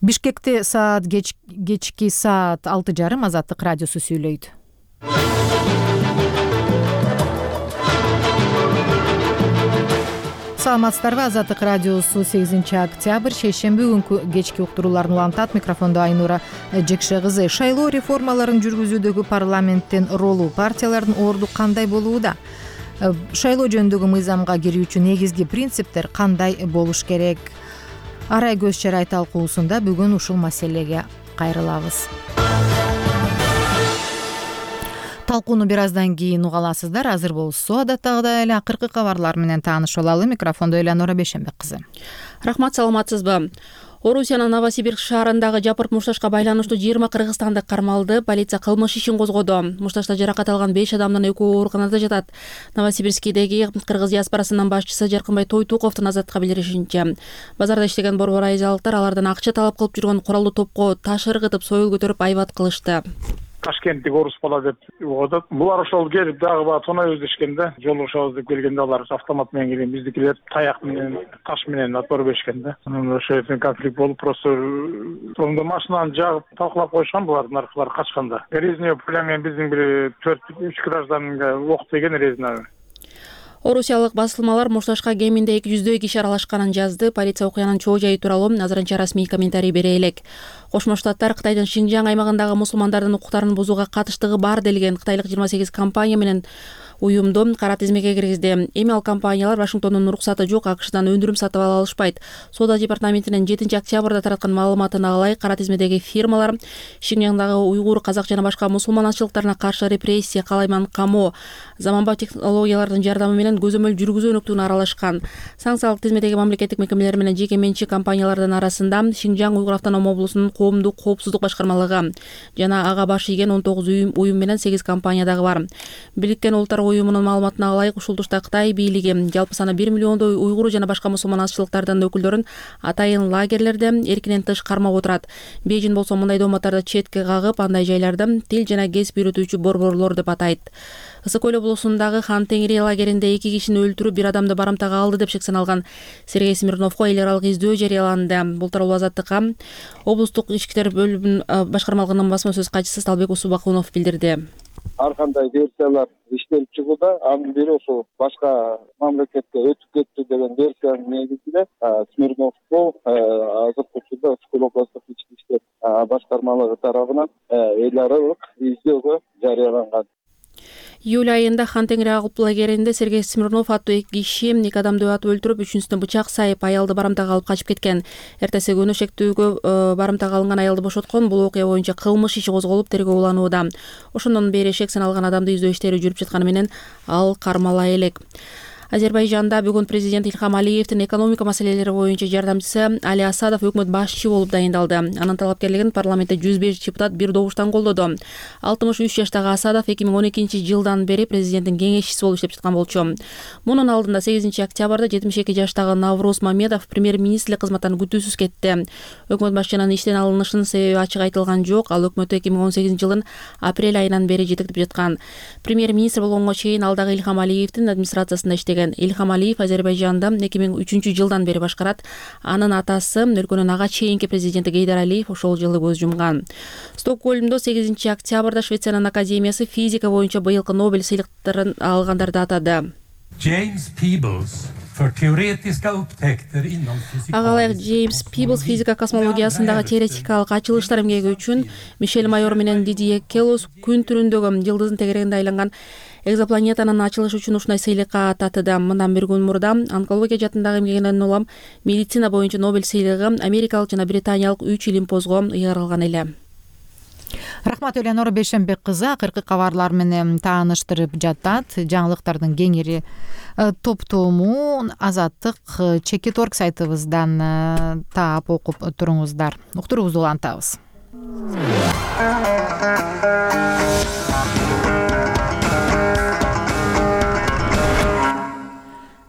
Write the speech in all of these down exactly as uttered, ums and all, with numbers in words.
Бишкекте саат кеч, кечки саат алты жарым Азаттык радиосу сүйлөйт. Саламатсыздарбы? Азаттык радиосу сегизинчи октябрь шейшемби күнкү кечки уктурууларын улантат. Микрофондо Айнура Жекше кызы. Шайлоо реформаларын жүргүзүүдөгү парламенттин ролу, партиялардын орду кандай болууда? Шайлоо жөнүндөгү мыйзамга кирүүчү негизги принциптер кандай болуш керек? Арай көз чарай талкуусунда бүгүн ушул маселеге кайрылабыз. Талкууну бир аздан кийин уга аласыздар. Азыр болсо адаттагыдай эле акыркы кабарлар менен таанышып алалы. Микрофондо Элеонора Бейшенбек кызы. Рахмат, саламатсызбы? Орусиянын Новосибирск шаарындагы жапырт мушташка байланыштуу жыйырма кыргызстандык кармалды. Полиция кылмыш ишин козгоду. Мушташта жаракат алган беш адамдын экөө ооруканада жатат. Новосибирскидеги кыргыз диаспорасынын башчысы Жаркынбай Тойтуковдун Азаттыкка билдиришинче, базарда иштеген борбор айзалыктар алардан акча талап кылып жүргөн куралдуу топко таш ыргытып, союл көтөрүп айбат кылышты. Ташкенттик орус бала деп угат. Булар ошол келип дагы баа тонойбуз дешкенде, жолугушабыз деп келгенде алар автомат менен келген, биздикилер таяк менен, таш менен отпор беришкенде. Анан ошо жерден конфликт болуп, просто сонда машинаны жагып талкалап койшкан, булардын аркылары качканда. Резиновый пуля менен биздин бир төрт үч гражданга ок деген резиновый. Орусиялык басылмалар мушташка кеминде эки жүздөй киши аралашканын жазды. Полиция окуянын чоо жайы тууралуу азырынча расмий комментарий бере элек. Кошмо Штаттар Кытайдын Шинжаң аймагындагы мусулмандардын укуктарын бузууга катыштыгы бар делген кытайлык жыйырма сегиз компания менен уюмду кара тизмеге киргизди. Эми ал компаниялар Вашингтондун уруксаты жок акчдан өндүрүм сатып ала алышпайт. Соода департаментинин жетинчи октябрда тараткан маалыматына ылайык, кара тизмедеги фирмалар Шинжаңдагы уйгур, казак жана башка мусулманчылыктарына каршы репрессия, калайман камоо, заманбап технологиялардын жардамы менен көзөмөл жүргүзүү өнүктүүнү аралашкан. Санкциялык тизмедеги мамлекеттик мекемелер менен жеке менчик компаниялардын арасында Шинжаң Уйгур автоном облусунун коомдук коопсуздук башкармалыгы жана ага баш ийген он тогуз уюм менен сегиз компания дагы бар. Бириккен Улуттар уюмунун маалыматына ылайык, ушул тушта Кытай бийлиги жалпы саны бир миллиондой уйгур жана башка мусулман азчылыктардын өкүлдөрүн атайын лагерлерде эркинен тыш кармап отурат. Бейжин болсо мындай дооматтарды четке кагып, андай жайларды тил жана кесип үйрөтүүчү борборлор деп атайт. Ысык Көл облусундагы Хан Теңири лагеринде эки кишини өлтүрүп, бир адамды барымтага алды деп шек саналган Сергей Смирновго эл аралык издөө жарыяланды. Бул тууралуу Азаттыкка облустук ички иштер бөлүмүнүн башкармалыгынын басма сөз катчысы Салбек Усубакунов билдирди. Ар кандай версиялар иштелип чыгууда, анын бири ошол башка мамлекетке өтүп кетти деген версиянын негизинде Смирновго азыркы учурда Ысык Көл облустук ички иштер башкармалыгы тарабынан эл аралык издөөгө жарыяланган. Июль айында Хан Теңири агып лагеринде Сергей Смирнов аттуу эки киши эки адамды атып өлтүрүп, үчүнчүсүнө бычак сайып, аялды барымтага алып качып кеткен. Эртеси күнү шектүүгө барымтага алынган аялды бошоткон. Бул окуя боюнча кылмыш иши козголуп, тергөө уланууда. Ошондон бери шек саналган адамды издөө иштери жүрүп жатканы менен ал кармала элек. Азербайжанда бүгүн президент Илхам Алиевдин экономика маселелери боюнча жардамчысы Али Асадов өкмөт башчы болуп дайындалды. Анын талапкерлигин парламентте жүз беш депутат бир добуштан колдоду. алтымыш үч жаштагы Асадов эки миң он экинчи жылдан бери президенттин кеңешчиси болуп иштеп жаткан болчу. Мунун алдында сегизинчи октябрда жетимиш эки жаштагы Навроз Мамедов премьер-министрлик кызматтан күтүүсүз кетти. Өкмөт башчынын иштен алынышынын себеби ачык айтылган жок. Ал өкмөттү эки миң он сегизинчи жылдын апрель айынан бери жетектеп жаткан. Премьер-министр болгонго чейин ал дагы Илхам Алиевдин администрациясында иштеген. Илхам Алиев Азербайжанда эки миң үчүнчү жылдан бери башкарат. Анын атасы өлкөнүн ага чейинки президенти Гейдар Алиев ошол жылы көз жумган. Стокгольмдо сегизинчи октябрда Швециянын академиясы физика боюнча быйылкы Нобель сыйлыктарын алгандарды атады. James Peebles för teoretiska upptäckter inom fysik. Агалайык Джеймс Пиблс физика космологиясындагы теоретикалык ачылыштар эмгеги үчүн Мишель Майор менен Дидье Келос күн түрүндөгү жылдыздын тегерегинде айланган экзопланетанын ачылышы үчүн ушундай сыйлыкка татыды. Мындан бир күн мурда онкология жаатындагы эмгегинен улам медицина боюнча Нобель сыйлыгы америкалык жана британиялык үч илимпозго ыйгарылган эле. Рахмат, Элеонора Бейшенбек кызы акыркы кабарлар менен тааныштырып жатат. Жаңылыктардын кеңири топтому Азаттык чекит точка орг сайтыбыздан таап окуп туруңуздар. Уктуруубузду улантабыз.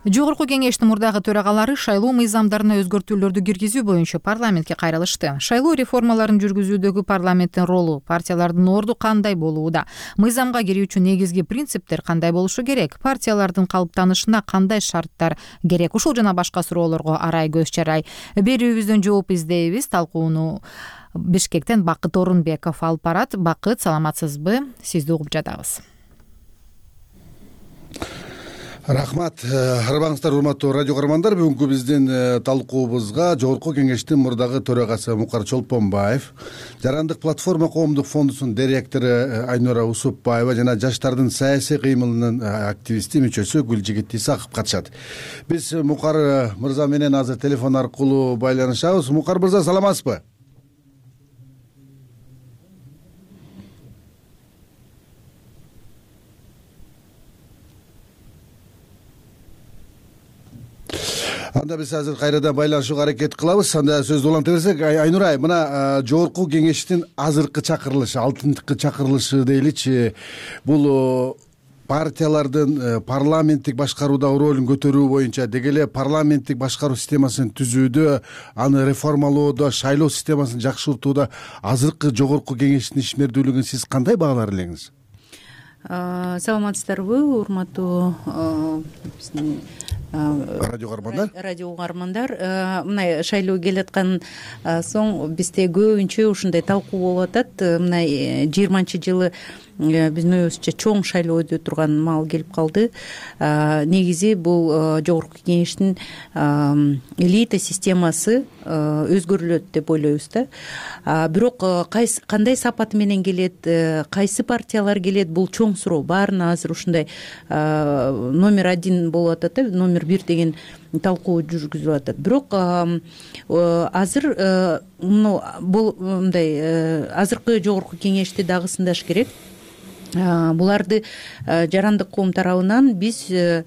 Жогорку кеңештин мурдагы төрагалары шайлоо мыйзамдарына өзгөртүүлөрдү киргизүү боюнча парламентке кайрылышты. Шайлоо реформаларын жүргүзүүдөгү парламенттин ролу, партиялардын орду кандай болууда, мыйзамга кирүүчү негизги принциптер кандай болушу керек, партиялардын калыптанышына кандай шарттар керек, ушул жана башка суроолорго арай көз чарай берүүбүздөн жооп издейбиз. Талкууну Бишкектен Бакыт Орунбеков алып барат. Бакыт, саламатсызбы? Сизди угуп жатабыз. Рахмат, арбаңыздар, урматтуу радио каармандар. Бүгүнкү биздин талкуубузга Жогорку кеңештин мурдагы төрагасы Мукар Чолпонбаев, Жарандык платформа коомдук фондусунун директору Айнура Усупбаева жана жаштардын саясий кыймылынын активисти мүчөсү Гүлжигит Исаков катышат. Биз Мукар мырза менен азыр телефон аркылуу байланышабыз. Мукар мырза, саламатсызбы? Анда биз азыр кайрадан байланышууга аракет кылабыз. Анда сөздү уланта берсек, Айнура, мына Жогорку кеңештин азыркы чакырылышы, алтынчы чакырылышы дейличи, бул партиялардын парламенттик башкаруудагы ролун көтөрүү боюнча, деги эле парламенттик башкаруу системасын түзүүдө, аны реформалоодо, шайлоо системасын жакшыртууда азыркы Жогорку кеңештин ишмердүүлүгүн сиз кандай баалар элеңиз? Саламатсыздарбы, урматтуу биздин радио каармандар. Радио каармандар, мына шайлоо келаткан соң бизде көбүнчө ушундай талкуу болуп атат. Мына жыйырманчы жылы биздин оюбузча чоң шайлоо өтө турган маал келип калды. Негизи бул Жогорку кеңештин элита системасы өзгөрүлөт деп ойлойбуз да. Бирок кандай сапаты менен келет, кайсы партиялар келет, бул чоң суроо. Баарына азыр ушундай номер один болуп атат да, номер бир деген талкуу жүргүзүлүп атат. Бирок азыр бул мындай азыркы Жогорку кеңешти дагы сындаш керек. Буларды жарандык коом тарабынан биз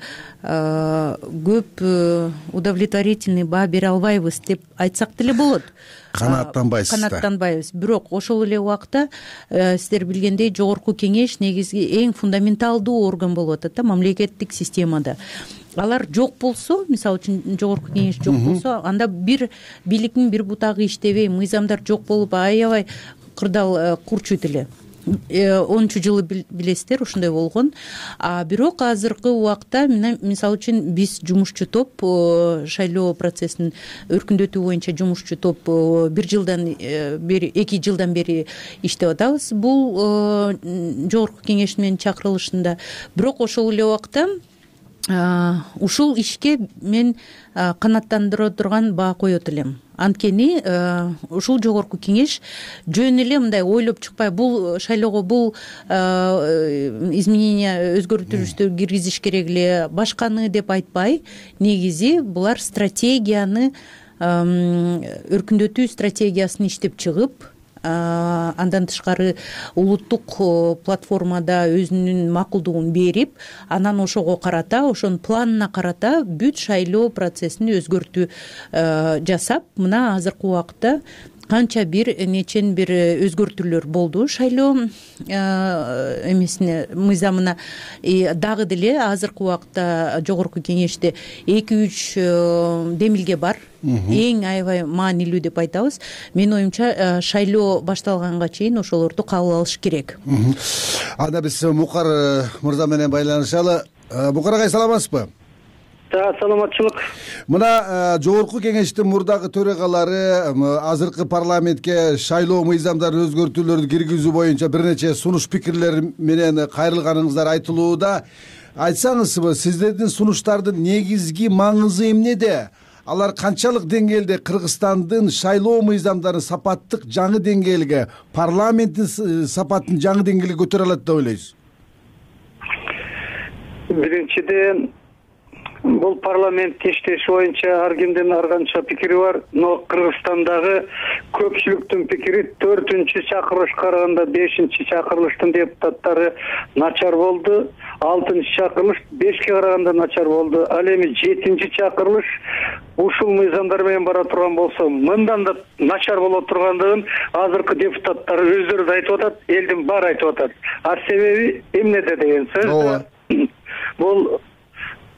көп удовлетворительный баа бере албайбыз деп айтсак деле болот. Канааттанбайсыз. Канааттанбайбыз. Бирок ошол эле убакта сиздер билгендей Жогорку кеңеш негизги эң фундаменталдуу орган болуп атат да мамлекеттик системада. Алар жок болсо, мисалы үчүн Жогорку кеңеш жок болсо, анда бир бийликтин бир бутагы иштебей, мыйзамдар жок болуп аябай кырдаал курчуйт эле. онунчу жылы билесиздер ушундай болгон. А бирок азыркы убакта мисалы үчүн биз жумушчу топ шайлоо процессин өркүндөтүү боюнча жумушчу топ бир жылдан бери эки жылдан бери иштеп атабыз. Бул Жогорку кеңеш менен чакырылышында. Бирок ошол эле убакта ушул ишке мен канааттандыра турган баа коет элем. Анткени ушул Жогорку кеңеш жөн эле мындай ойлоп чыкпай, бул шайлоого бул изменение өзгөртүлүштөр киргизиш керек эле, башканы деп айтпай, негизи булар стратегияны, өркүндөтүү стратегиясын иштеп чыгып, андан тышкары улуттук платформада өзүнүн макулдугун берип, анан ошого карата, ошонун планына карата бүт шайлоо процессин өзгөртүү жасап, мына азыркы убакта канча бир нечен бир өзгөртүүлөр болду шайлоо эмесине, мыйзамына. Дагы деле азыркы убакта Жогорку кеңеште эки үч демилге бар. Эң аябай маанилүү деп айтабыз. Менин оюмча шайлоо башталганга чейин ошолорду кабыл алыш керек. Анда биз Мукар мырза менен байланышалы. Мукар агай, саламатсызбы? Саламатчылык. Мына Жогорку кеңештин мурдагы төрагалары азыркы парламентке шайлоо мыйзамдарын өзгөртүүлөрдү киргизүү боюнча бир нече сунуш пикирлер менен кайрылганыңыздар айтылууда. Айтсаңызбы, сиздердин сунуштардын негизги маңызы эмнеде? Алар канчалык деңгээлде Кыргызстандын шайлоо мыйзамдарын сапаттык жаңы деңгээлге, парламенттин сапатын жаңы деңгээлге көтөрө алат деп ойлойсуз? Биринчиден, бул парламент иштеши боюнча ар кимдин ар канча пикири бар. Но Кыргызстандагы көпчүлүктүн пикири төртүнчү чакырылышка караганда бешинчи чакырылыштын депутаттары начар болду. алтынчы чакырылыш бешке караганда начар болду. Ал эми жетинчи чакырылыш ушул мыйзамдар менен бара турган болсо, мындан да начар боло тургандыгын азыркы депутаттар өздөрү да айтып атат, элдин баары айтып атат. А себеби эмнеде деген сөз. Бул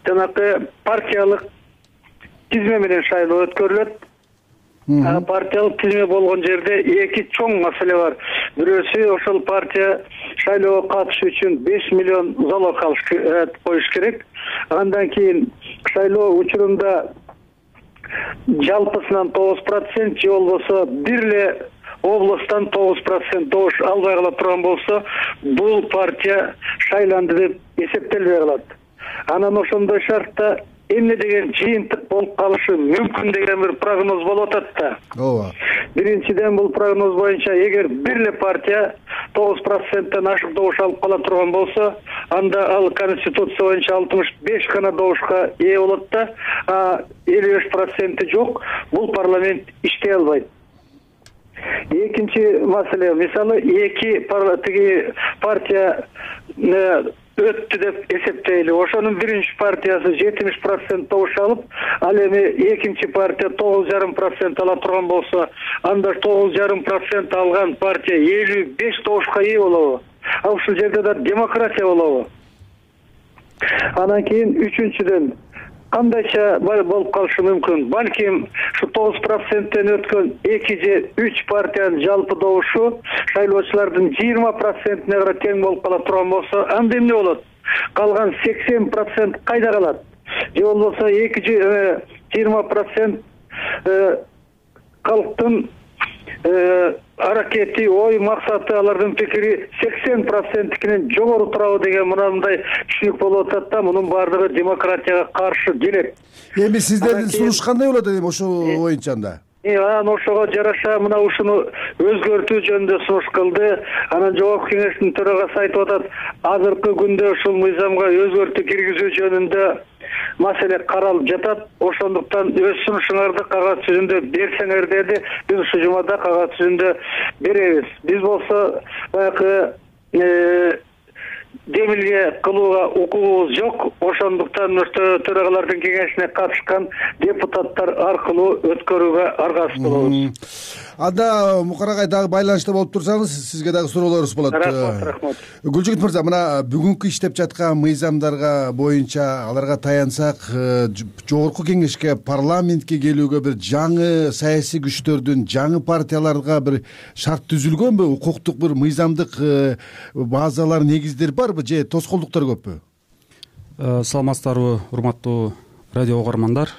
жанакы партиялык тизме менен шайлоо өткөрүлөт. Партиялык тизме болгон жерде эки чоң маселе бар. Бирөөсү ошол партия шайлоого катышуу үчүн беш миллион залог коюш керек. Андан кийин шайлоо учурунда жалпысынан тогуз процент же болбосо бир эле областан тогуз процент добуш албай кала турган болсо, бул партия шайланды деп эсептелбей калат. Анан ошондой шартта эмне деген жыйынтык болуп калышы мүмкүн деген бир прогноз болуп атат да. Ооба. Биринчиден бул прогноз боюнча эгер бир эле партия тогуз проценттен ашык добуш алып кала турган болсо, анда ал конституция боюнча алтымыш беш гана добушка ээ болот да, а элүү беш проценти жок, бул парламент иштей албайт. Экинчи маселе, мисалы эки тиги партия өттү деп эсептейли. Ошонун биринчи партиясы жетимиш процент добуш алып, ал эми экинчи партия тогуз жарым процент ала турган болсо, анда тогуз жарым процент алган партия элүү беш добушка ээ болобу? А ушул жерде да демократия болобу? Анан кийин үчүнчүдөн кандайча болуп калышы мүмкүн? Балким ушу тогуз проценттен өткөн эки же үч партиянын жалпы добушу шайлоочулардын жыйырма процентине карай тең болуп кала турган болсо, анда эмне болот? Калган сексен процент кайда калат? Же болбосо эки жыйырма процент калктын аракети, ой, максаты, алардын пикири сексен проценттикинен жогору турабы деген мындай түшүнүк болуп атат да, мунун баардыгы демократияга каршы келет. Эми сиздердин сунуш кандай болот эми ошол боюнча анда? Анан ошого жараша мына ушуну өзгөртүү жөнүндө сунуш кылды. Анан жогорку кеңештин төрагасы айтып атат, азыркы күндө ушул мыйзамга өзгөртүү киргизүү жөнүндө маселе каралып жатат. Ошондуктан өз сунушуңарды кагаз жүзүндө берсеңер деди. Биз ушул жумада кагаз жүзүндө беребиз. Биз болсо баягы демилге кылууга укугубуз жок. Ошондуктан төрагалардын кеңешине катышкан депутаттар аркылуу өткөрүүгө аргасыз болобуз. Анда Мукарагай дагы байланышта болуп турсаңыз, сизге дагы суроолорубуз болот. Рахмат, рахмат. Гүлжигит мырза, мына бүгүнкү иштеп жаткан мыйзамдарга боюнча аларга таянсак, жогорку кеңешке, парламентке келүүгө бир жаңы саясий күчтөрдүн, жаңы партияларга бир шарт түзүлгөнбү? Укуктук бир мыйзамдык базалар, негиздер барбы же тоскоолдуктар көппү? Саламатсыздарбы, урматтуу радио угармандар.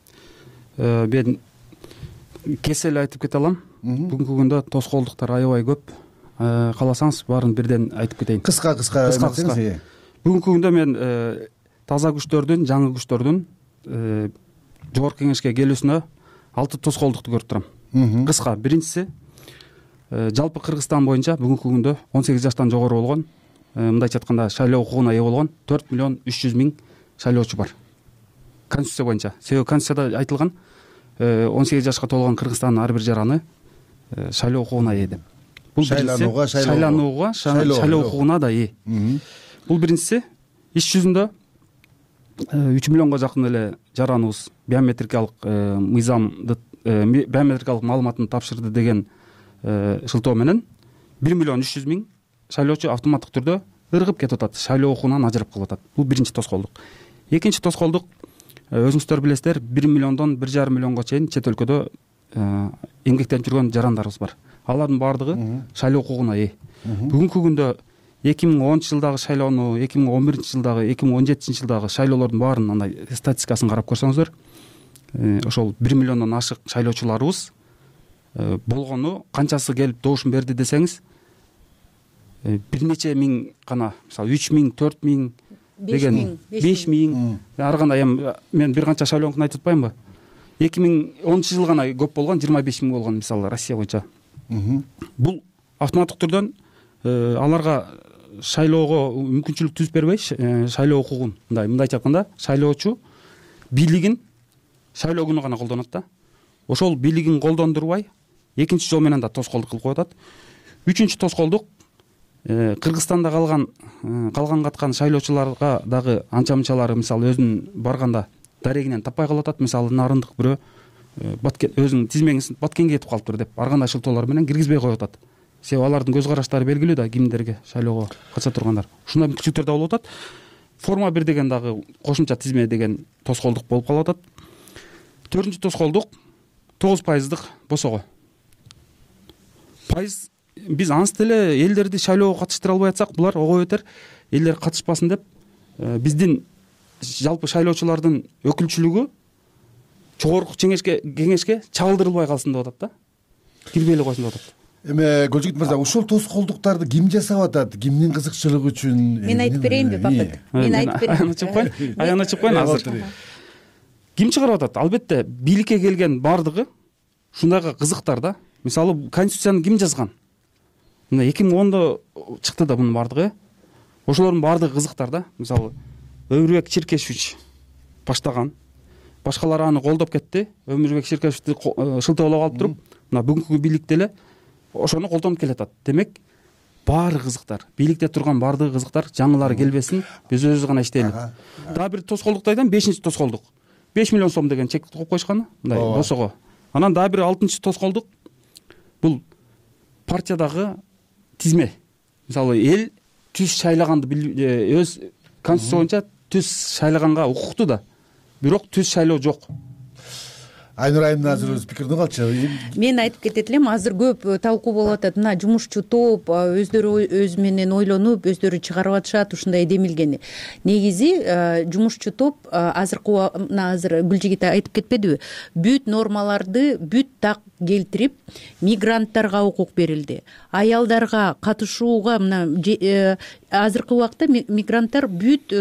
Мен кесел айтып кете алам. Бүгүнкү күндө тоскоолдуктар аябай көп. Кааласаңыз баарын бирден айтып кетейин. Кыска кыска кыска. Бүгүнкү күндө мен таза күчтөрдүн, жаңы күчтөрдүн жогорку кеңешке келүүсүнө алты тоскоолдукту көрүп турам. Кыска. Биринчиси, жалпы Кыргызстан боюнча бүгүнкү күндө он сегиз жаштан жогору болгон, мындайча айтканда шайлоо укугуна ээ болгон төрт миллион үч жүз миң шайлоочу бар. Конституция боюнча. Себеби конституцияда айтылган он сегиз жашка толгон Кыргызстандын ар бир жараны шайлоо укугуна ээ деп. Бул шайланууга, шайланууга, шайлоо укугуна да ээ. Бул биринчиси. Иш жүзүндө үч миллионго жакын эле жараныбыз биометрикалык мыйзамды, биометрикалык маалыматын тапшырды деген шылтоо менен бир миллион үч жүз миң шайлоочу автоматтык түрдө ыргып кетип атат, шайлоо укугунан ажырап калып атат. Бул биринчи тоскоолдук. Экинчи тоскоолдук, өзүңүздөр билесиздер, бир миллиондон бир жарым миллионго чейин чет өлкөдө эмгектенип жүргөн жарандарыбыз бар. Алардын баардыгы шайлоо укугуна ээ. Бүгүнкү күндө эки миң онунчу жылдагы шайлоону, эки миң он биринчи жылдагы, эки миң он жетинчи жылдагы шайлоолордун баарынын андай статистикасын карап көрсөңүздөр, ошол бир миллиондон ашык шайлоочуларыбыз болгону, канчасы келип добушун берди десеңиз, бир нече миң гана, мисалы үч миң, төрт миң деген, беш миң, ар кандай. Мен бир канча шайлоонукун айтып атпаймынбы? эки миң онунчу жыл гана көп болгон, жыйырма беш миң болгон, мисалы Россия боюнча. Бул автоматтык түрдөн аларга шайлоого мүмкүнчүлүк түзүп бербей, шайлоо укугун, мындай мындайча айтканда, шайлоочу бийлигин шайлоо күнү гана колдонот да. Ошол бийлигин колдондурбай, экинчи жол менен да тоскоолдук кылып коюп атат. Үчүнчү тоскоолдук, Кыргызстанда калган калган каткан шайлоочуларга дагы анча-мынчалары, мисалы, өзүнүн барганда дарегинен таппай калып атат. Мисалы, нарындык бирөө өзүнүн тизмеңин Баткенге кетип калыптыр деп ар кандай шылтоолор менен киргизбей коюп атат. Себеби алардын көз караштары белгилүү да, кимдерге шайлоого катыша тургандар. Ушундай мүмкүнчүлүктөр да болуп атат. форма бир деген дагы кошумча тизме деген тоскоолдук болуп калып атат. Төртүнчү тоскоолдук тогуз пайыздык босого. Пайыз биз анс деле элдерди шайлоого катыштыра албай атсак, булар ого бетер элдер катышпасын деп биздин жалпы шайлоочулардын өкүлчүлүгү жогорку кеңешке чагылдырылбай калсын деп атат да. Кирбей эле койсун деп атат. Эме Гөлжигит мырза, ушул тоскоолдуктарды ким жасап атат? Кимдин кызыкчылыгы үчүн? Мен айтып берейинби, Бакыт? Мен айтып берейин. Аяна чыгып коеюн. Аяна чыгып коеюн азыр. Ким чыгарып атат? Албетте бийликке келген бардыгы ушундайга кызыктар да. Мисалы, конституцияны ким жазган? Мына эки миң ондо чыкты да бунун бардыгы. Ошолордун бардыгы кызыктар да. Мисалы, Өмүрбек Черкешевич баштаган. Башкалар аны колдоп кетти. Өмүрбек Черкешевичти шылтоолоп алып туруп, мына бүгүнкү бийлик деле ошону колдонуп келатат. Демек, баары кызыктар. Бийликте турган бардыгы кызыктар, жаңылары келбесин, биз өзүбүз гана иштейли. Дагы бир тоскоолдукту айтам, бешинчи тоскоолдук. беш миллион сом деген чек коюп коюшканы, мындай босого. Анан дагы бир алтынчы тоскоолдук. Бул партиядагы тизме. Мисалы, эл түз шайлаганды өз конституция боюнча түз шайлаганга укуктуу да. Бирок түз шайлоо жок. Айнура айымдын азыр өз пикирин калчы. Мен айтып кетет элем, азыр көп талкуу болуп атат. Мына жумушчу топ өздөрү өз менен ойлонуп, өздөрү чыгарып атышат ушундай демилгени. Негизи жумушчу топ азыркы мына азыр Гүлжигит айтып кетпедиби? Бүт нормаларды бүт так келтирип, мигранттарга укук берилди. Аялдарга катышууга мына азыркы убакта мигранттар бүт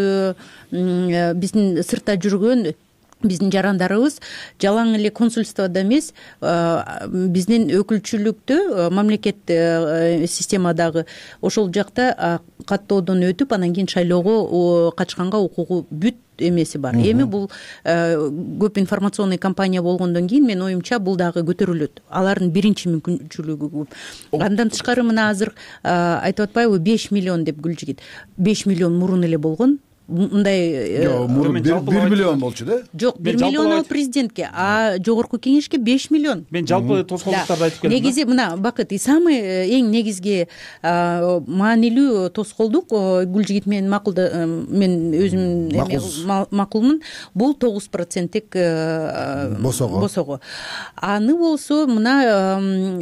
биздин сыртта жүргөн биздин жарандарыбыз жалаң эле консульствода эмес, биздин өкүлчүлүктө, мамлекет системадагы ошол жакта каттоодон өтүп, анан кийин шайлоого катышканга укугу бүт эмеси бар. Эми бул көп информационный кампания болгондон кийин мен оюмча бул дагы көтөрүлөт. Алардын биринчи мүмкүнчүлүгү көп. Андан тышкары мына азыр айтып атпайбы беш миллион деп Гүлжигит. беш миллион мурун эле болгон. Мындай бир миллион болчу да? Жок, бир миллион ал президентке, а жогорку кеңешке беш миллион. Мен жалпы тоскоолдуктарды айтып келдим. Негизи мына Бакыт, самый эң негизги маанилүү тоскоолдук Гүлжигит менен макулда мен өзүм макулмун. Бул тогуз проценттик босого. Босого. Аны болсо мына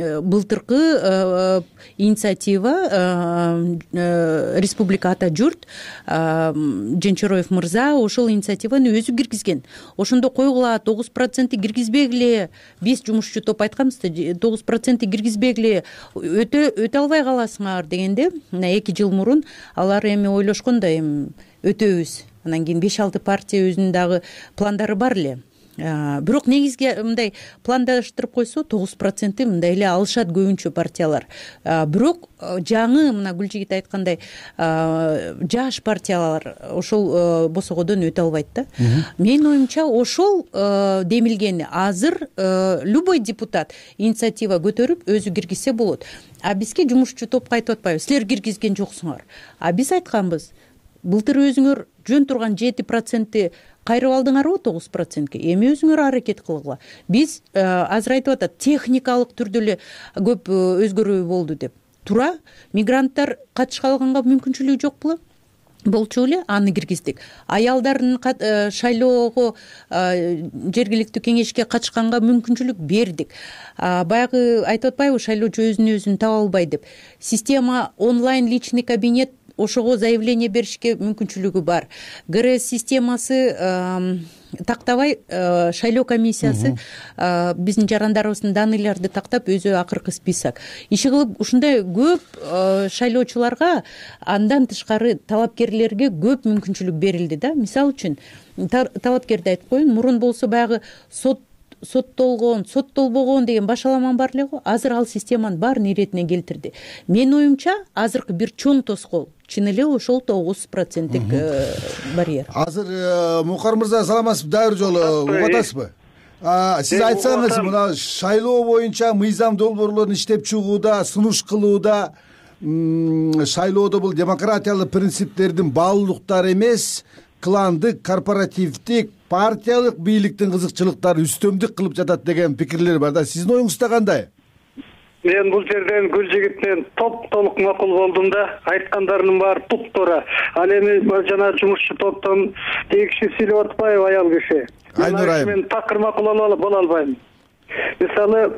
былтыркы инициатива Республика Ата журт Женчороев мырза ошол инициативаны өзү киргизген. Ошондо койгула тогуз процентти киргизбегиле, биз жумушчу топ айтканбыз да, тогуз процентти киргизбегиле өтө өтө албай каласыңар дегенде, мына эки жыл мурун алар эми ойлошкон да, эми өтөбүз. Анан кийин беш алты партия өзүнүн дагы пландары бар эле. Бирок негизги мындай пландаштырып койсо тогуз процентти мындай эле алышат көбүнчө партиялар. Бирок жаңы мына Гүлжигит айткандай жаш партиялар ошол босогодон өтө албайт да. Менин оюмча ошол демилгени азыр любой депутат инициатива көтөрүп өзү киргизсе болот. А бизге жумушчу топко айтып атпайбы, силер киргизген жоксуңар. А биз айтканбыз, былтыр өзүңөр жөн турган жети процентти кайрып алдыңарбы тогуз процентке. Эми өзүңөр аракет кылгыла. Биз азыр айтып атат, техникалык түрдө эле көп өзгөрүү болду деп. Туура, мигранттар катышка алганга мүмкүнчүлүгү жок беле? Болчу эле, аны киргиздик. Аялдардын шайлоого жергиликтүү кеңешке катышканга мүмкүнчүлүк бердик. Баягы айтып атпайбы, шайлоочу өзүн өзүн таба албай деп. Система онлайн личный кабинет, ошого заявление беришке мүмкүнчүлүгү бар. ГРС системасы тактабай, шайлоо комиссиясы биздин жарандарыбыздын данныйларды тактап өзү акыркы список. Иши кылып ушундай көп шайлоочуларга, андан тышкары талапкерлерге көп мүмкүнчүлүк берилди да. Мисалы үчүн талапкерди айтып коеюн, мурун болсо баягы сот соттолгон, соттолбогон деген башаламан бар эле го. Азыр ал системанын баарын иретине келтирди. Менин оюмча, азыркы бир чоң тоскоол чын эле ошол тогуз проценттик барьер. Азыр Мукар мырза, саламатсызбы? Дагы бир жолу угуп атасызбы? Сиз айтсаңыз, мына шайлоо боюнча мыйзам долбоорлорун иштеп чыгууда, сунуш кылууда, шайлоодо бул демократиялык принциптердин баалуулуктары эмес, кландык, корпоративдик, партиялык бийликтин кызыкчылыктары үстөмдүк кылып жатат деген пикирлер бар да. Сиздин оюңузда кандай? мен бул жерден Гүлжигит менен топ-толук макул болдум да, айткандарынын баары туп-туура. Ал эми жана жумушчу топтон тиги киши сүйлөп атпайбы, аял киши. Айнур айым. Мен такыр макул боло албайм. Мисалы,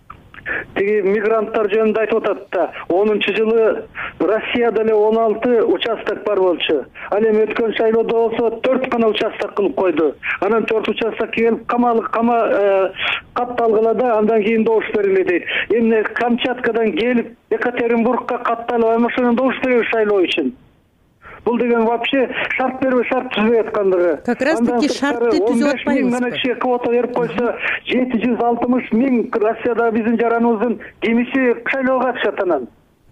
тиги мигранттар жөнүндө айтып атат да, онунчу жылы Россияда эле он алты участок бар болчу. Ал эми өткөн шайлоодо болсо төрт гана участок кылып койду. Анан төрт участок келип камалык кама катталгыла да, андан кийин добуш бериле дейт. Эмне Камчаткадан келип Екатеринбургга катталып, ошондон добуш беребиз шайлоо үчүн. Бул деген вообще шарт бербей шарт түзбөй аткандыгы. Как раз таки шартты түзүп атпайбызбы? Мына кишиге квота берип койсо, жети жүз алтымыш миң Россияда биздин жараныбыздын кимиси шайлоого катышат анан.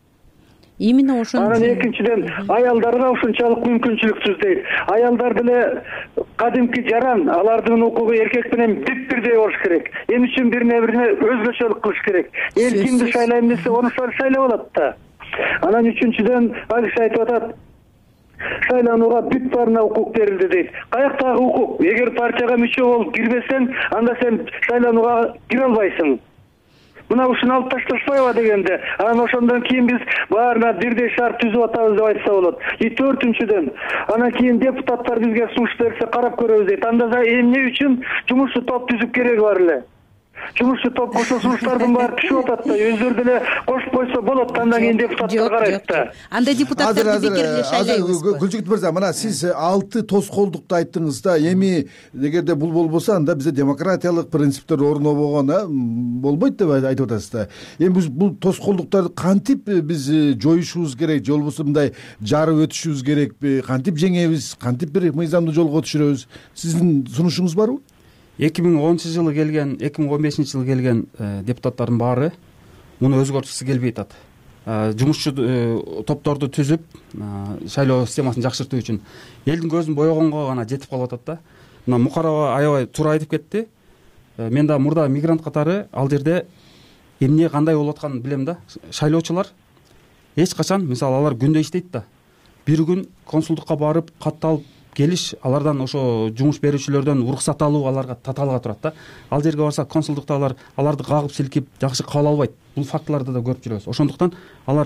Именно ошону. Анан экинчиден аялдарга ушунчалык мүмкүнчүлүксүз дейт. Аялдар деле кадимки жаран, алардын укугу эркек менен бүт бирдей болуш керек. Эмне үчүн бирине бирине өзгөчөлүк кылыш керек? Эл кимди шайлайм десе, ону шайлап алат да. Анан үчүнчүдөн ал киши айтып атат, шайланууга бүт баарына укук берилди дейт. Каяктагы укук? Эгер партияга мүчө болуп кирбесең, анда сен шайланууга кире албайсың. Мына ушуну алып ташташпайбы дегенде, анан ошондон кийин биз баарына бирдей шарт түзүп атабыз деп айтса болот. И төртүнчүдөн, анан кийин депутаттар бизге сунуш берсе карап көрөбүз дейт. Анда да эмне үчүн жумушчу топ түзүп кереги бар эле? Жумушчу топ ошо сунуштардын баары түшүп атат да, өздөрү деле кошуп койсо болот, андан кийин депутаттар карайт да. Анда депутаттарды бекерге шайлайбызбы? Гүлжигит мырза, мына сиз алты тоскоолдукту айттыңыз да, эми эгерде бул болбосо анда бизде демократиялык принциптер орнобогон болбойт деп айтып атасыз да. Эми биз бул тоскоолдуктарды кантип биз жоюшубуз керек, же болбосо мындай жарып өтүшүбүз керекпи, кантип жеңебиз, кантип бир мыйзамдуу жолго түшүрөбүз? Сиздин сунушуңуз барбы? эки миң онунчу жылы келген, эки миң он бешинчи жылы келген депутаттардын баары муну өзгөртүшкүсү келбей атат. Жумушчу топторду түзүп, шайлоо системасын жакшыртуу үчүн элдин көзүн боёгонго гана жетип калып атат да. Мына Мукарова аябай туура айтып кетти. Мен да мурда мигрант катары ал жерде эмне кандай болуп атканын билем да. Шайлоочулар эч качан, мисалы, алар күндө иштейт да. Бир күн консулдукка барып, кат алып келиш, алардан ошо жумуш берүүчүлөрдөн уруксат алуу аларга татаалга турат да. Ал жерге барса консулдукта алар аларды кагып силкип жакшы кабыл албайт. Бул фактыларды да көрүп жүрөбүз. Ошондуктан алар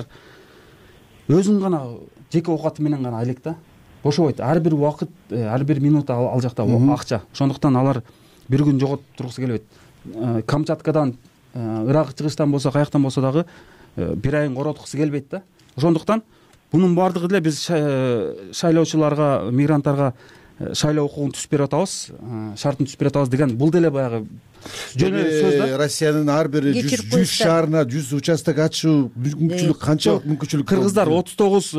өзүн гана жеке оокаты менен гана элек да. Бошобойт. Ар бир убакыт, ар бир минут ал жакта акча. Ошондуктан алар бир күн жоготтургусу келбейт. Камчаткадан, Ирак чыгыштан болсо, каяктан болсо дагы бир айын короткусу келбейт да. Ошондуктан бунун баардыгы деле биз шайлоочуларга, мигранттарга шайлоо укугун түзүп берип атабыз, шартын түзүп берип атабыз деген бул деле баягы жөн сөз да. Россиянын ар бир жүз шаарына жүз участок ачуу мүмкүнчүлүк канчалык мүмкүнчүлүк? Кыргыздар отуз тогуз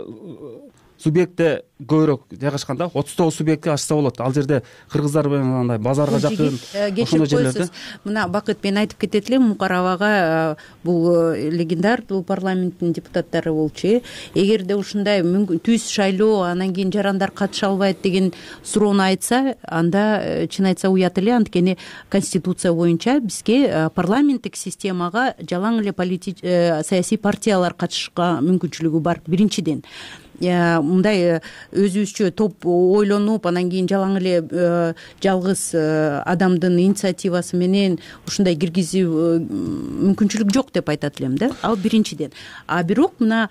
субъектте көбүрөөк жайгашкан да, отуз тогуз субъектке ачса болот. Ал жерде кыргыздар менен андай базарга жакын ошондой жерлерде. Мына Бакыт, мен айтып кетет элем, Мукаровага бул легендардуу парламенттин депутаттары болчу. Эгерде ушундай түз шайлоо, анан кийин жарандар катыша албайт деген суроону айтса, анда чын айтса уят эле. Анткени конституция боюнча бизге парламенттик системага жалаң эле саясий партиялар катышышка мүмкүнчүлүгү бар. Биринчиден мындай өзүбүзчө топ ойлонуп, анан кийин жалаң эле жалгыз адамдын инициативасы менен ушундай киргизүү мүмкүнчүлүк жок деп айтат элем да. Ал биринчиден. А бирок мына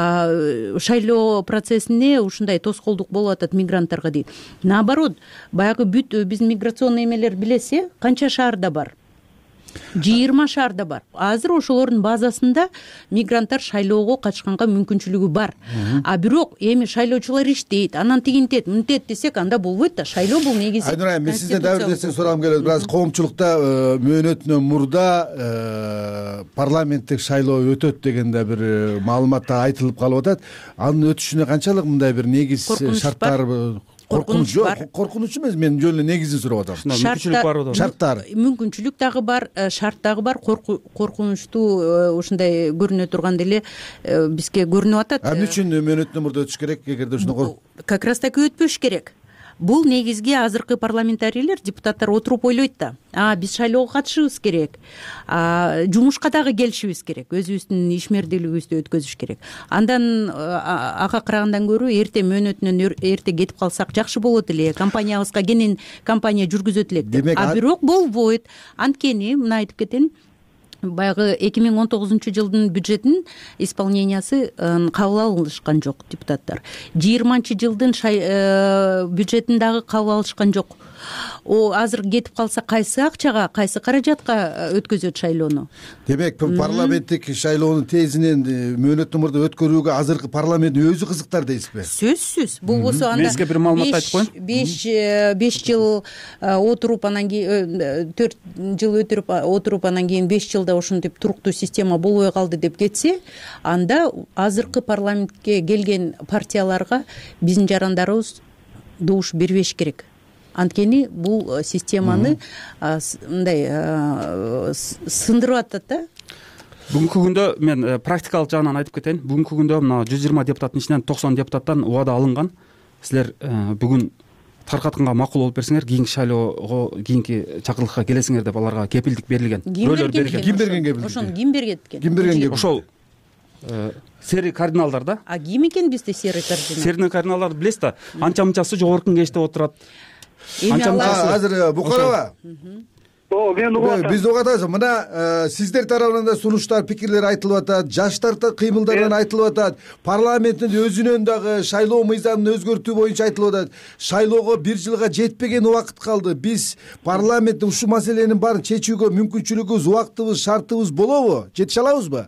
шайлоо процессине ушундай тоскоолдук болуп атат мигранттарга дейт. Наоборот, баягы бүт биздин миграционный эмелер билесе, канча шаарда бар? жыйырма шаарда бар. Азыр ошолордун базасында мигранттар шайлоого катышканга мүмкүнчүлүгү бар. А бирок эми шайлоочулар иштейт, анан тигинтет, мынтет десек, анда болбойт да. Шайлоо бул негизи. Айнур айым, мен сизден дагы бир нерсе сурагым келет. Бир аз коомчулукта мөөнөтүнөн мурда парламенттик шайлоо өтөт деген да бир маалымат айтылып калып атат. Анын өтүшүнө канчалык мындай бир негиз шарттар? Коркунуч жок, коркунуч эмес, мен жөн эле негизин сурап атам. Мүмкүнчүлүк бар да. Шарттар. Мүмкүнчүлүк дагы бар, шарт дагы бар. Коркунучтуу ушундай көрүнө турган деле бизге көрүнүп атат. Эмне үчүн мөөнөтүнөн мурда өтүш керек, эгерде ушуну? Как раз таки өтпөш керек. Бул негизги азыркы парламентарийлер, депутаттар отуруп ойлойт да. А, биз шайлоого катышыбыз керек. А, жумушка дагы келишибиз керек. Өзүбүздүн ишмердүүлүгүбүздү өткөзүш керек. Андан ага карагандан көрө эрте мөөнөтүнөн эрте кетип калсак жакшы болот эле. Компаниябызга кенен компания жүргүзөт элек. А бирок болбойт. Анткени мына айтып кетейин, баягы эки миң он тогузунчу жылдын бюджетин исполнениясы кабыл алышкан жок депутаттар. жыйырманчы жылдын бюджетин дагы кабыл алышкан жок. О азыр кетип калса кайсы акчага, кайсы каражатка өткөзөт шайлоону? Демек, парламенттик шайлоонун тезинен мөөнөттүү мурда өткөрүүгө азыркы парламенттин өзү кызыктар дейсизби? Сөзсүз. Болбосо анда мен сизге бир маалымат айтып коеюн. беш жыл отуруп, анан кийин төрт жыл өтүрүп отуруп, анан кийин беш жылда ушинтип туруктуу система болбой калды деп кетсе, анда азыркы парламентке келген партияларга биздин жарандарыбыз добуш бербеш керек. Анткени бул системаны мындай сындырып атат да. Бүгүнкү күндө мен практикалык жагынан айтып кетейин. Бүгүнкү күндө мына жүз жыйырма депутаттын ичинен токсон депутаттан убада алынган. Силер бүгүн таркатканга макул болуп берсеңер, кийинки шайлоого, кийинки чакырылыкка келесиңер деп аларга кепилдик берилген. Рөлдөр берилген. Ким берген кепилдик? Ошону ким берген экен? Ким берген кепилдик? Ошол серый кардиналдар да. А ким экен бизде серый кардинал? Серый кардиналдарды билесиз да, анча-мынчасы жогорку кеңеште отурат. Азыр Букарова. О, мен угатам. Биз угатабыз. Мына сиздер тарабынан да сунуштар, пикирлер айтылып атат, жаштар кыймылдарынан айтылып атат, парламенттин өзүнөн дагы шайлоо мыйзамын өзгөртүү боюнча айтылып атат. Шайлоого бир жылга жетпеген убакыт калды. Биз парламенттин ушул маселенин баарын чечүүгө мүмкүнчүлүгүбүз, убактыбыз, шартыбыз болобу? Жетише алабызбы?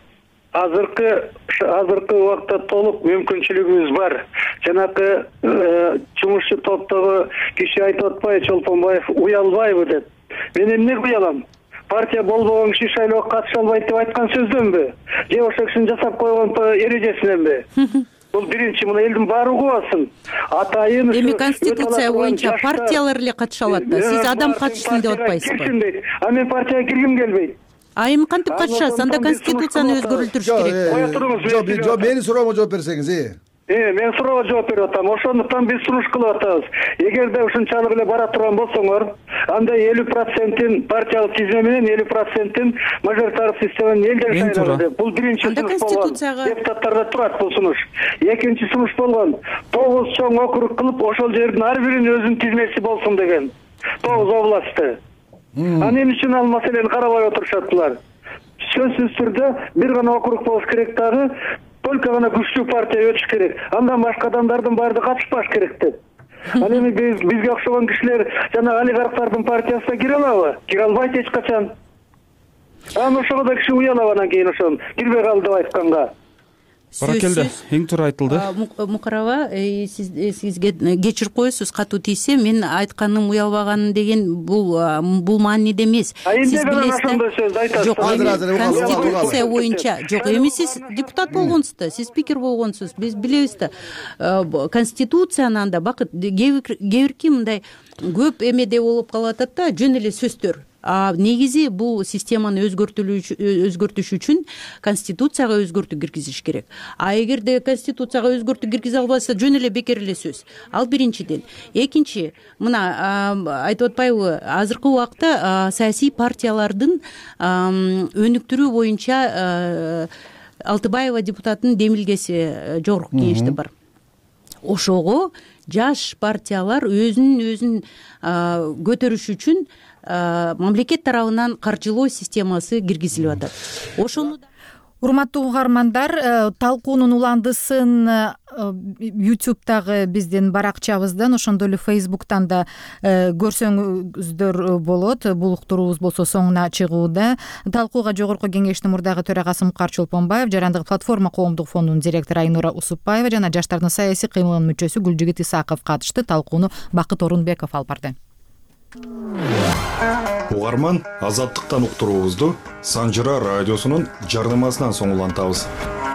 Азыркы азыркы убакта толук мүмкүнчүлүгүбүз бар. Жанакы жумушчу топтогу киши айтып атпайбы, Чолпонбаев уялбайбы деп. Мен эмне уялам? Партия болбогон киши шайлоого катыша албайт деп айткан сөздөнбү? Же ошол кишинин жасап койгон эрежесиненби? Бул биринчи, мына элдин баары угуп алсын. Атайын эми конституция боюнча партиялар эле катыша алат да. Сиз адам катышсын деп атпайсызбы? А мен партияга киргим келбейт. А эми кантип катышасыз? Анда конституцияны өзгөртүлүш керек. Кое туруңуз. Жок, менин суроомо жооп берсеңиз. Э, мен суроого жооп берип атам. Ошондуктан биз сунуш кылып атабыз. Эгерде ушунчалык эле бара турган болсоңор, анда элүү процентин партиялык тизме менен элүү процентин мажоритардык системанын элдер шайланат деп. Бул биринчи сунуш болгон. Депутаттарда турат бул сунуш. Экинчи сунуш болгон. тогуз чоң округ кылып, ошол жердин ар биринин өзүнүн тизмеси болсун деген. тогуз областты. Анын эмне үчүн ал маселени карабай отурушаттылар? Сөзсүз түрдө бир гана округ болуш керек дагы, только гана күчтүү партия өтүш керек. Андан башка адамдардын баары катышпаш керек деп. Ал эми биз бизге окшогон кишилер жана олигархтардын партиясына кире алабы? Кире албайт эч качан. Анан ошого да киши уялап анан кийин ошон кирбей калды деп айтканга. Баракелде, эң туура айтылды. Мукарова, сиз сизге кечирип коесуз, катуу тийсе, мен айтканым уялбаган деген бул бул мааниде эмес. Сиз билесиз. Жок, конституция боюнча, жок, эми сиз депутат болгонсуз да, сиз спикер болгонсуз, биз билебиз да. Конституциянын анда бакыт кээ-бирки мындай көп эмеде болуп калып атат да, жөн эле сөздөр. А негизи бул системаны өзгөртүш үчүн конституцияга өзгөртүү киргизиш керек. А эгерде конституцияга өзгөртүү киргизе албаса, жөн эле бекер эле сөз. Ал биринчиден. Экинчи, мына айтып атпайбы, азыркы убакта саясий партиялардын өнүктүрүү боюнча Алтыбаева депутаттын демилгеси жогорку кеңеште бар. Ошого жаш партиялар өзүнүн өзүн көтөрүш үчүн мамлекет тарабынан каржылоо системасы киргизилип атат. Ошону Урматтуу угармандар, талкуунун уландысын YouTube'дагы биздин баракчабыздан, ошондой эле Facebook'тан да көрсөңүздөр болот. Бул уктуруубуз болсо соңуна чыгууда. Талкууга жогорку кеңештин мурдагы төрагасы Мукар Чолпонбаев, Жарандык платформа коомдук фондунун директору Айнура Усупбаева жана жаштардын саясий кыймылынын мүчөсү Гүлжигит Исаков катышты. Талкууну Бакыт Орунбеков алып барды. Угарман, Азаттыктан уктуруубузду Санжыра радиосунун жардамасынан соң улантабыз.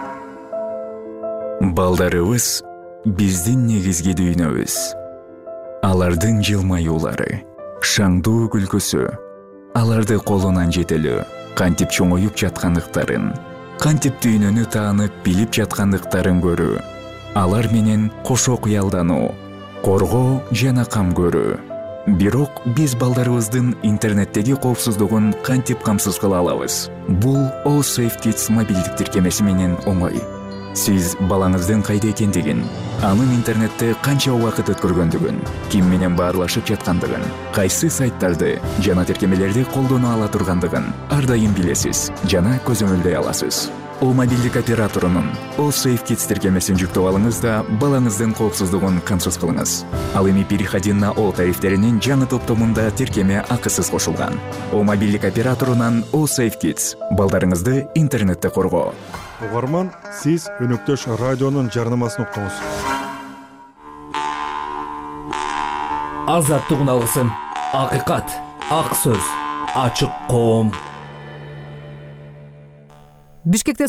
Балдарыбыз биздин негизги дүйнөбүз. Алардын жылмаюулары, шаңдуу күлкүсү, аларды колунан жетелөө, кантип чоңоюп жаткандыктарын, кантип дүйнөнү таанып билип жаткандыктарын көрүү, алар менен кошо кыялдануу, коргоо жана кам көрүү. Бирок биз балдарыбыздын интернеттеги коопсуздугун кантип камсыз кыла алабыз? Бул All Safe Kids мобилдик тиркемеси менен оңой. Сиз балаңыздын кайда экендигин, анын интернетте канча убакыт өткөргөндүгүн, ким менен баарлашып жаткандыгын, кайсы сайттарды жана тиркемелерди колдоно ала тургандыгын ар дайым билесиз жана көзөмөлдөй аласыз. О мобилдик операторунун All Safe Kids тиркемесин жүктөп алыңыз да балаңыздын коопсуздугун камсыз кылыңыз. Ал эми переходи на О тарифтеринин жаңы топтомунда тиркеме акысыз кошулган. О мобилдик операторунан All Safe Kids балдарыңызды интернетте коргоо. Угарман, сиз өнөктөш радионун жарнамасын уктуңуз. Азаттыгын алгысым, акыйкат, ак сөз, ачык коом. Бишкекте